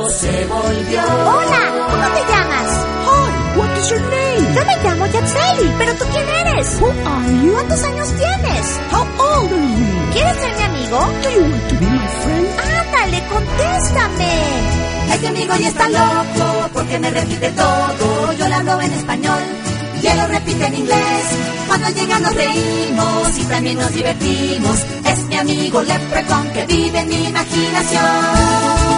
loco se volvió. Hola, ¿cómo te llamas? Hi, what is your name? Yo me llamo Yatseli, ¿pero tú quién eres? Who are you? ¿Cuántos años tienes? How old are you? ¿Quieres ser mi amigo? Do you want to be my friend? Ándale, contéstame. Este amigo ya está loco porque me repite todo. Yo le hablo en español y él lo repite en inglés. Cuando llega nos reímos y también nos divertimos. Es mi amigo Leprechaun que vive en mi imaginación.